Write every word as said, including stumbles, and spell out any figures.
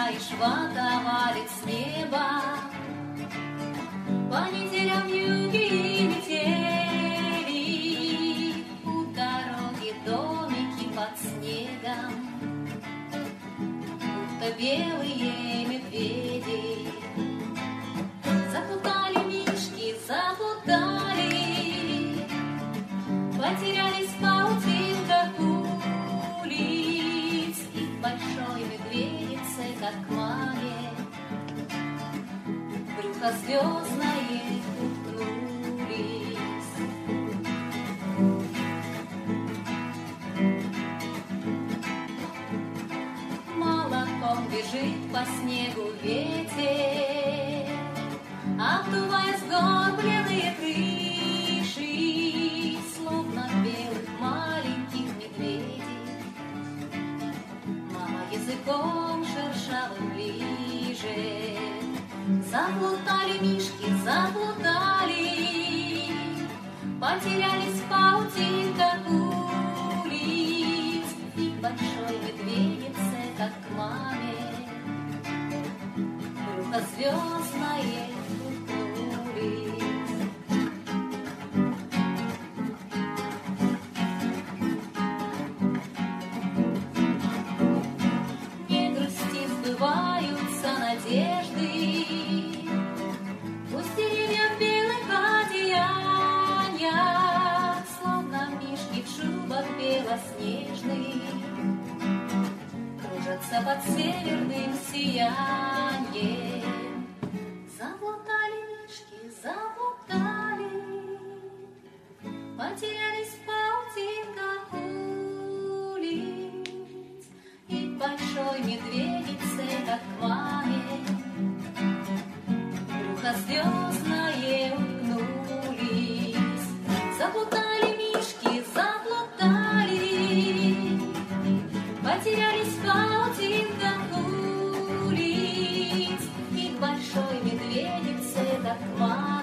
знаешь, вода валит с неба. По неделям юги летели, у дороги домики под снегом, будто белые медведи. Заплутали мишки, заплутали, потерялись в паутинках улиц, и в большой медведице, как к маме, брюхо звездное уткнулись. Молоком бежит по снегу ветер, обдувая сгорбленные крыши, словно белых маленьких медведей. Мама языком шершавым лижет. Заплутали мишки, заплутали, потерялись в паутинках улиц, и к большой медведице, как к маме, брюхо звездное уткнулись. Не грусти, сбываются надежды, пусть деревья в белых одеяниях, словно мишки в шубах белоснежных, кружатся под северным сиянием. Заплутали мишки, заплутали, потерялись в паутинках улиц, и к большой медведице, как к маме, брюхо звездное уткнулись. Заплутали мишки, заплутали, потерялись в паутинках улиц, и к большой медведице, как к маме,